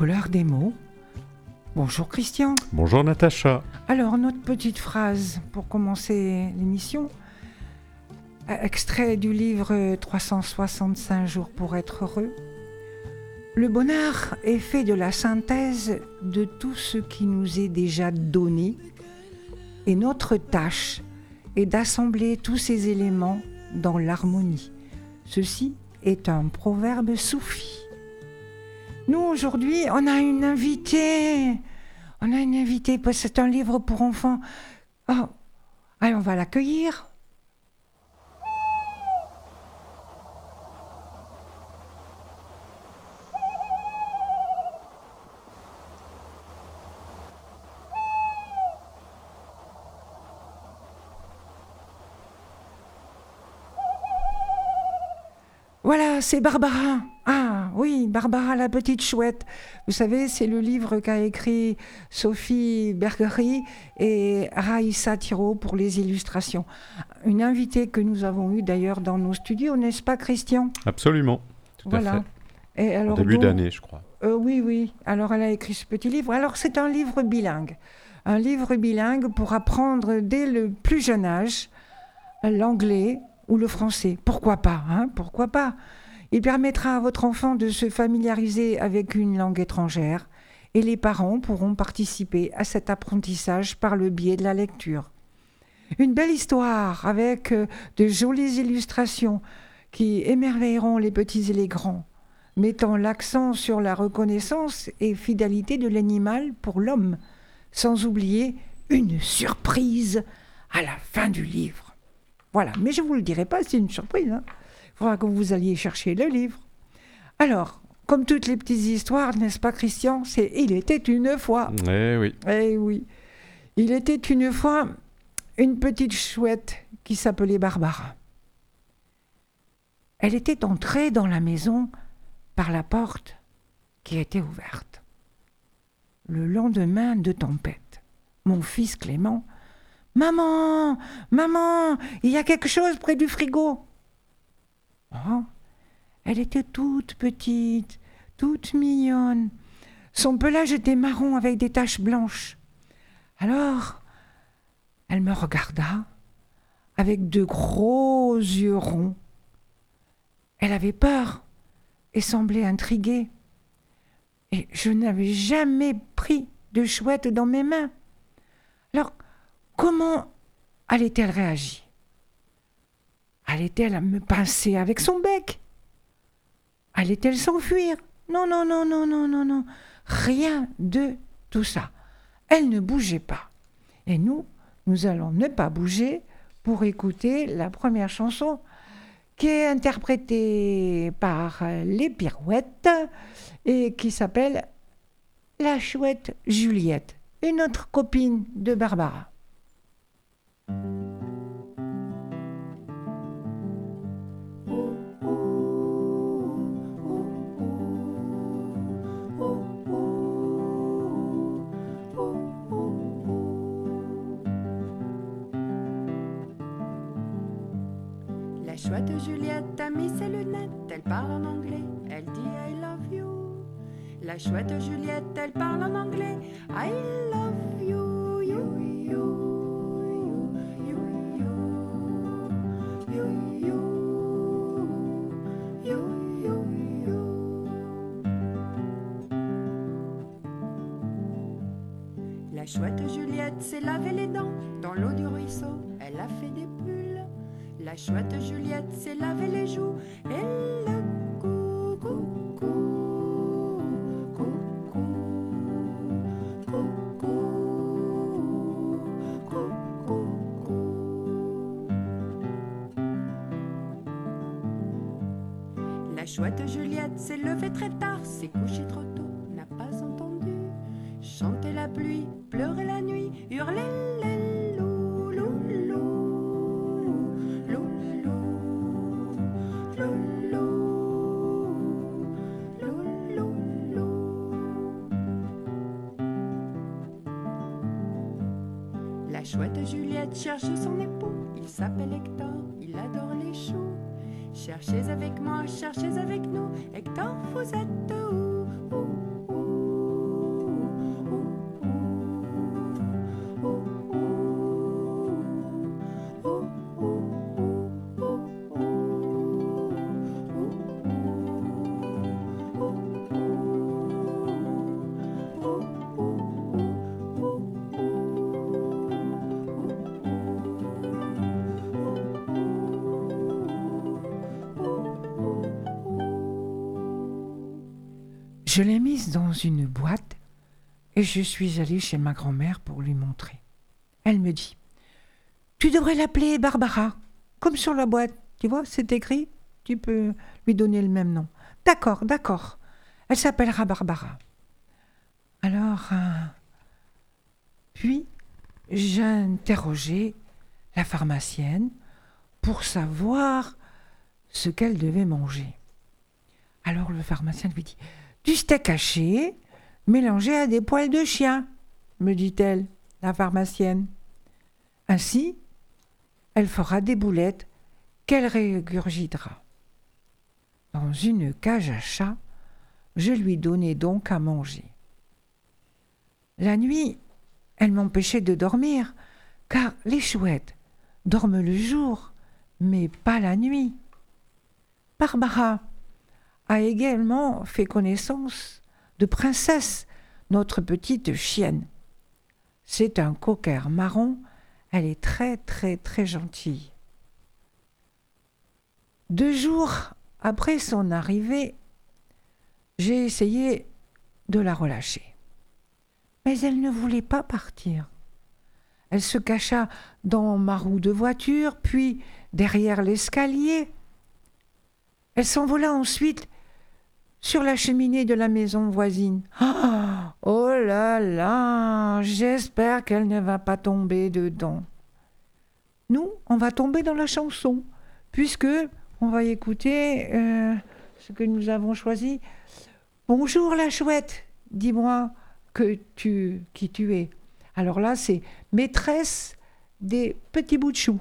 couleur des mots. Bonjour Christian. Bonjour Natacha. Alors, notre petite phrase pour commencer l'émission, extrait du livre 365 jours pour être heureux. Le bonheur est fait de la synthèse de tout ce qui nous est déjà donné et notre tâche est d'assembler tous ces éléments dans l'harmonie. Ceci est un proverbe soufi. Nous, aujourd'hui, on a une invitée. Parce que c'est un livre pour enfants. Oh, allez, on va l'accueillir. Voilà, c'est Barbara. Ah oui, Barbara la petite chouette. Vous savez, c'est le livre qu'a écrit Sophie Bergerie et Raïssa Thiraud pour les illustrations. Une invitée que nous avons eue d'ailleurs dans nos studios, n'est-ce pas Christian ? Absolument, tout à fait. Et alors, en début d'année, je crois. Oui. Alors, elle a écrit ce petit livre. Alors, c'est un livre bilingue. Un livre bilingue pour apprendre dès le plus jeune âge l'anglais ou le français. Pourquoi pas, hein ? Pourquoi pas ? Il permettra à votre enfant de se familiariser avec une langue étrangère et les parents pourront participer à cet apprentissage par le biais de la lecture. Une belle histoire avec de jolies illustrations qui émerveilleront les petits et les grands, mettant l'accent sur la reconnaissance et fidélité de l'animal pour l'homme, sans oublier une surprise à la fin du livre. Voilà, mais je ne vous le dirai pas, c'est une surprise. Il faudra que vous alliez chercher le livre. Alors, comme toutes les petites histoires, n'est-ce pas Christian ? C'est « Il était une fois ». Eh oui. Eh oui. Il était une fois une petite chouette qui s'appelait Barbara. Elle était entrée dans la maison par la porte qui était ouverte. Le lendemain de tempête, mon fils Clément: « Maman, il y a quelque chose près du frigo. » Oh, elle était toute petite, toute mignonne. Son pelage était marron avec des taches blanches. Alors, elle me regarda avec de gros yeux ronds. Elle avait peur et semblait intriguée. Et je n'avais jamais pris de chouette dans mes mains. Alors, comment allait-elle réagir ? Allait-elle me pincer avec son bec ? Allait-elle s'enfuir ? Non. Rien de tout ça. Elle ne bougeait pas. Et nous allons ne pas bouger pour écouter la première chanson qui est interprétée par les Pirouettes et qui s'appelle La Chouette Juliette, une autre copine de Barbara. La chouette Juliette a mis ses lunettes, elle parle en anglais, elle dit I love you. La chouette Juliette, elle parle en anglais, I love you, you, you, you, you, you, you, you, you, you. La chouette Juliette s'est lavé les dents dans l'eau du ruisseau, elle a fait des pulls. La chouette Juliette s'est lavé les joues et le cou, cou, cou, cou, cou, cou, cou, cou, cou, cou. La chouette Juliette s'est levée très tard, s'est couchée trop tôt, n'a pas entendu chanter la pluie, pleurer la nuit, hurler les loups, loups, loups. La chouette Juliette cherche son époux, il s'appelle Hector, il adore les choux. Cherchez avec moi, cherchez avec nous, Hector, vous êtes où, où, où. Je l'ai mise dans une boîte et je suis allée chez ma grand-mère pour lui montrer. Elle me dit « Tu devrais l'appeler Barbara, comme sur la boîte. Tu vois, c'est écrit, tu peux lui donner le même nom. » D'accord, d'accord. Elle s'appellera Barbara. Alors, puis, j'ai interrogé la pharmacienne pour savoir ce qu'elle devait manger. Alors le pharmacien lui dit « Du steak haché mélangé à des poils de chien, me dit-elle, la pharmacienne. Ainsi, elle fera des boulettes qu'elle régurgitera. » Dans une cage à chat, je lui donnai donc à manger. La nuit, elle m'empêchait de dormir, car les chouettes dorment le jour, mais pas la nuit. Barbara a également fait connaissance de Princesse, notre petite chienne. C'est un cocker marron, elle est très très très gentille. 2 jours après son arrivée, j'ai essayé de la relâcher. Mais elle ne voulait pas partir. Elle se cacha dans ma roue de voiture, puis derrière l'escalier. Elle s'envola ensuite sur la cheminée de la maison voisine. Oh là là, j'espère qu'elle ne va pas tomber dedans. Nous, on va tomber dans la chanson, puisque on va écouter ce que nous avons choisi. Bonjour la chouette, dis-moi qui tu es. Alors là, c'est maîtresse des petits bouts de chou.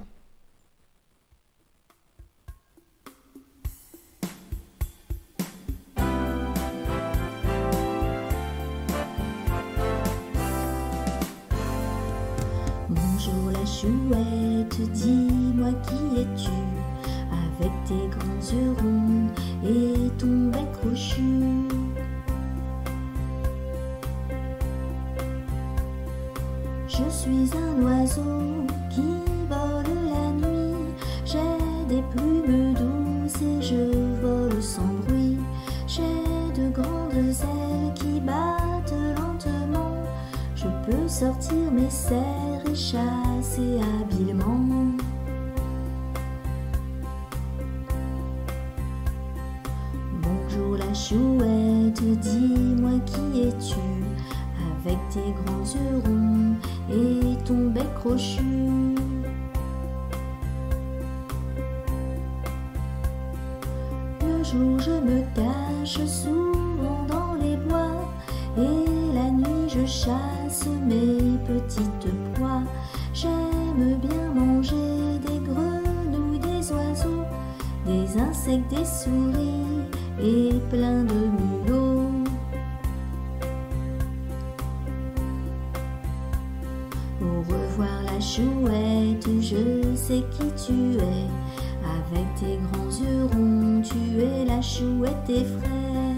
Bonjour la chouette, dis-moi qui es-tu, avec tes grands yeux ronds et ton bec crochu. Je suis un oiseau qui vole la nuit, j'ai des plumes douces et je vole sans bruit. J'ai de grandes ailes qui battent lentement, je peux sortir mes serres et chasser habilement. Bonjour la chouette, dis-moi qui es-tu, avec tes grands yeux ronds et ton bec crochu. Le jour je me cache souvent dans les bois, et la nuit je chasse mes petites proies. J'aime bien manger des grenouilles, des oiseaux, des insectes, des souris et plein de mulots. Au revoir la chouette, je sais qui tu es, avec tes grands yeux ronds, tu es la chouette des frais.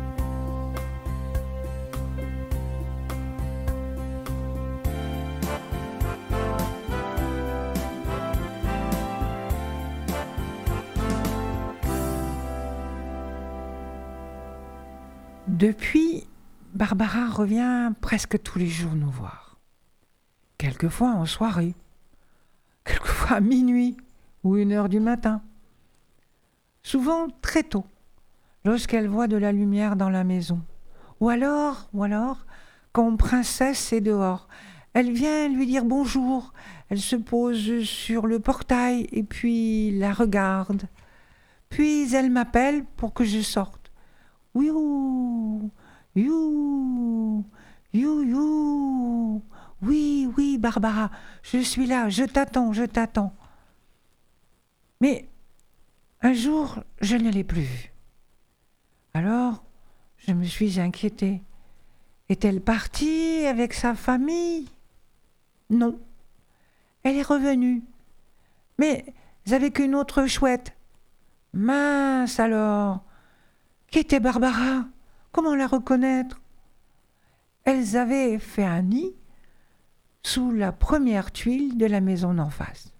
Depuis, Barbara revient presque tous les jours nous voir. Quelquefois en soirée, quelquefois à minuit ou 1h du matin. Souvent très tôt, lorsqu'elle voit de la lumière dans la maison. Ou alors, quand Princesse est dehors, elle vient lui dire bonjour, elle se pose sur le portail et puis la regarde. Puis elle m'appelle pour que je sorte. You, you, you, you. Oui, Barbara, je suis là, je t'attends. Mais un jour, je ne l'ai plus vue. Alors, je me suis inquiétée. Est-elle partie avec sa famille ? Non, elle est revenue, mais avec une autre chouette. Mince alors, qui était Barbara ? Comment la reconnaître ? Elles avaient fait un nid sous la première tuile de la maison d'en face.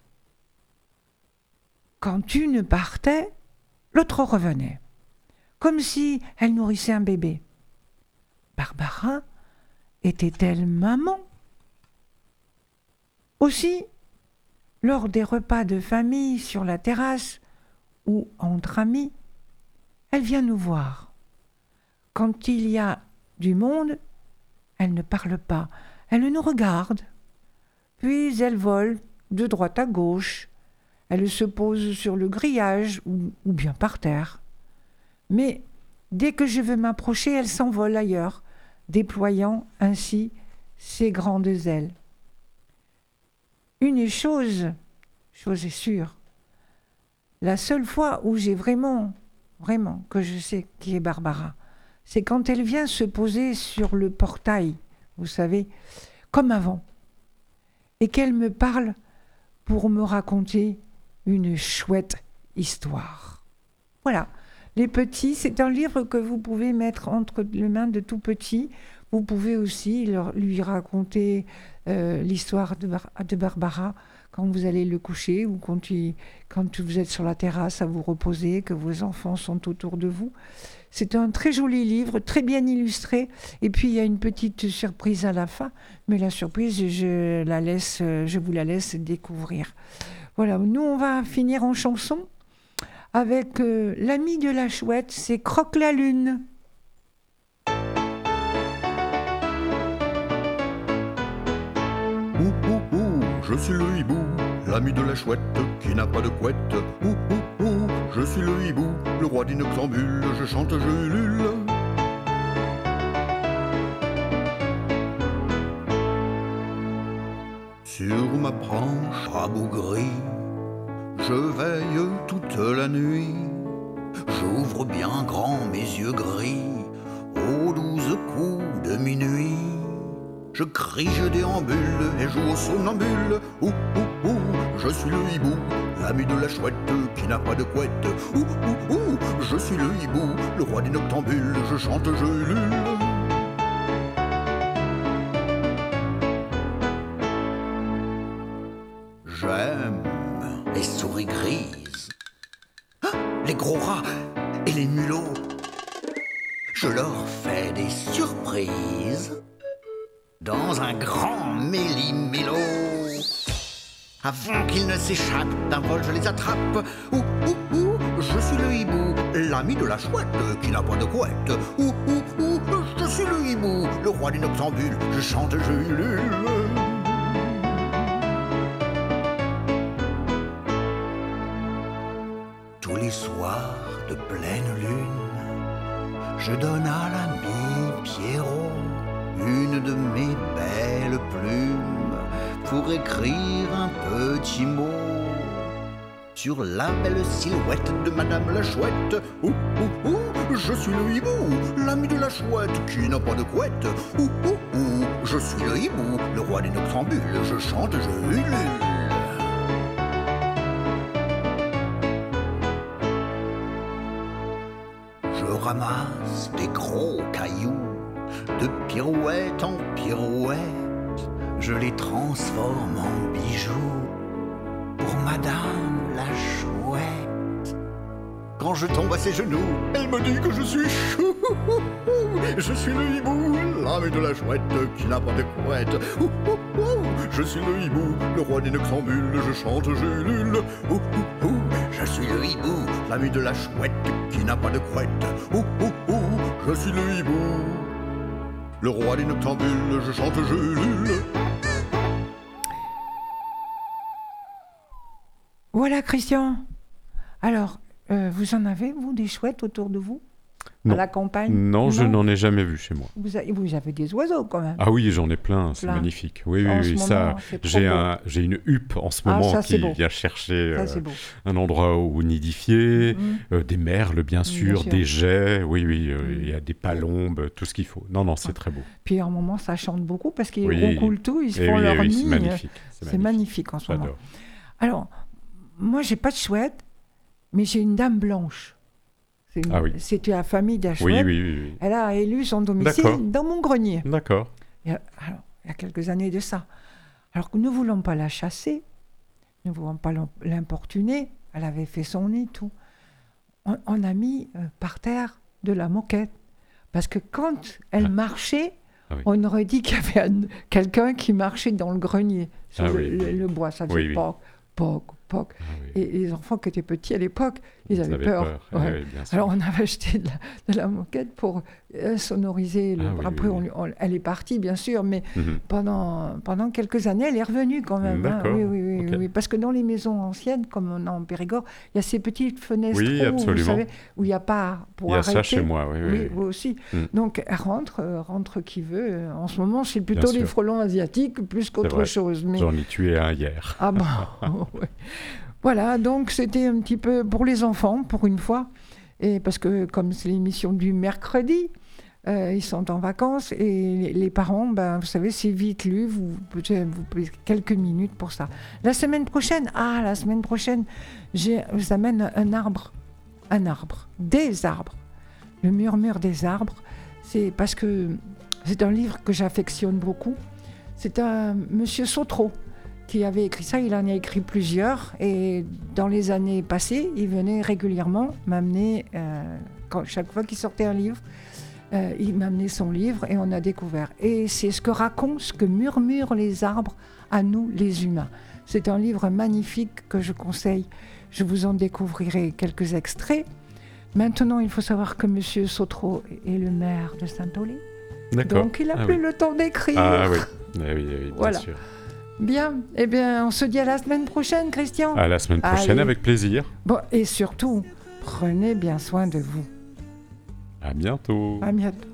Quand une partait, l'autre revenait, comme si elle nourrissait un bébé. Barbara était-elle maman? Aussi, lors des repas de famille sur la terrasse ou entre amis, elle vient nous voir. Quand il y a du monde, elle ne parle pas, elle nous regarde. Puis elle vole de droite à gauche. Elle se pose sur le grillage ou bien par terre. Mais dès que je veux m'approcher, elle s'envole ailleurs, déployant ainsi ses grandes ailes. Une chose est sûre, la seule fois où j'ai vraiment que je sais qui est Barbara, c'est quand elle vient se poser sur le portail, vous savez, comme avant, et qu'elle me parle pour me raconter une chouette histoire. Voilà, les petits, c'est un livre que vous pouvez mettre entre les mains de tout petits. Vous pouvez aussi lui raconter l'histoire de Barbara quand vous allez le coucher ou quand vous êtes sur la terrasse à vous reposer, que vos enfants sont autour de vous. C'est un très joli livre, très bien illustré. Et puis, il y a une petite surprise à la fin. Mais la surprise, je vous la laisse découvrir. Voilà, nous, on va finir en chanson avec l'ami de la chouette, c'est Croque la Lune. Je suis le hibou, l'ami de la chouette qui n'a pas de couette. Je suis le hibou, le roi des noctambules, je chante, je ulule. Sur ma branche rabougrie, je veille toute la nuit. J'ouvre bien grand mes yeux gris aux 12 coups de minuit. Je crie, je déambule et joue au somnambule. Je suis le hibou, l'ami de la chouette qui n'a pas de couette. Je suis le hibou, le roi des noctambules, je chante, je ulule. J'aime les souris grises, les gros rats et les mulots. Je leur fais des surprises dans un grand méli-mélo. Avant qu'ils ne s'échappent d'un vol, je les attrape. Je suis le hibou, l'ami de la chouette qui n'a pas de couette. Je suis le hibou, le roi des noctambules, je chante, je ulule. Tous les soirs de pleine lune, je donne à l'ami Pierrot une de mes belles plumes pour écrire un petit mot sur la belle silhouette de Madame la Chouette. Je suis le hibou, l'ami de la chouette qui n'a pas de couette. Je suis le hibou, le roi des noctambules, je chante, je ulule. Je ramasse des gros cailloux de pirouette en pirouette, je les transforme en bijoux pour Madame la Chouette. Quand je tombe à ses genoux, elle me dit que je suis chou. Je suis le hibou, l'ami de la chouette qui n'a pas de couette. Je suis le hibou, le roi des noctambules, je chante, je ulule. Je suis le hibou, l'ami de la chouette qui n'a pas de couette. Je suis le hibou, le roi des noctambules, je chante, je ulule. Voilà, Christian. Alors, vous en avez, vous, des chouettes autour de vous? Non. À la campagne? Non, je n'en ai jamais vu chez moi. Vous avez des oiseaux, quand même. Ah oui, j'en ai plein, c'est Plein. magnifique. Oui, En oui, ce oui, moment, ça, c'est trop beau. j'ai une huppe en ce Ah, moment ça, c'est qui beau. vient chercher Ça, c'est beau. un endroit où nidifier, des merles, bien sûr, sûr. des geais, oui, il y a des palombes, tout ce qu'il faut. Non, non, c'est très beau. Puis, en moment, ça chante beaucoup parce qu'ils Oui. recoulent tout, ils se Eh font oui, leur eh oui, nid. c'est magnifique. C'est magnifique en ce moment. J'adore. Alors, moi, j'ai pas de chouette, mais j'ai une dame blanche. Ah oui. C'était la famille de la Oui, chouette. oui. Elle a élu son domicile D'accord. dans mon grenier. D'accord. Il y a quelques années de ça. Alors que nous ne voulons pas la chasser, nous ne voulons pas l'importuner. Elle avait fait son nid, tout. On a mis par terre de la moquette Parce que quand elle marchait, Ah oui. on aurait dit qu'il y avait quelqu'un qui marchait dans le grenier, sur le bois. Ça faisait poc, poc, poc. Ah oui. Et les enfants qui étaient petits à l'époque, ils avaient peur. Ah Ouais. oui, bien sûr. Alors on avait acheté de la moquette pour sonoriser. Après, elle est partie, bien sûr, mais pendant quelques années, elle est revenue quand même. D'accord. Oui, parce que dans les maisons anciennes, comme on a en Périgord, il y a ces petites fenêtres absolument. vous savez, où il n'y a pas pour Il y a arrêter. ça chez moi, Oui, vous aussi. Donc, elle rentre qui veut. En ce moment, c'est Bien plutôt les sûr. frelons asiatiques plus qu'autre vrai. chose. Mais... J'en ai tué un hier. Ah bon. Ouais. Voilà, donc c'était un petit peu pour les enfants, pour une fois. Et parce que comme c'est l'émission du mercredi, ils sont en vacances et les parents, vous savez, c'est vite lu, vous pouvez quelques minutes pour ça. La semaine prochaine, je vous amène un arbre, des arbres. Le murmure des arbres, c'est parce que c'est un livre que j'affectionne beaucoup. C'est un monsieur Sautreau qui avait écrit ça, il en a écrit plusieurs, et dans les années passées, il venait régulièrement m'amener, chaque fois qu'il sortait un livre, il m'amenait son livre et on a découvert. Et c'est ce que murmurent les arbres à nous, les humains. C'est un livre magnifique que je conseille. Je vous en découvrirai quelques extraits. Maintenant, il faut savoir que M. Sautreau est le maire de Saint-Aulé. D'accord. Donc, il n'a plus le temps d'écrire. Ah oui, oui, bien voilà. sûr. Bien, eh bien, on se dit à la semaine prochaine, Christian. À la semaine prochaine, avec plaisir. Bon, et surtout, prenez bien soin de vous. À bientôt. À bientôt.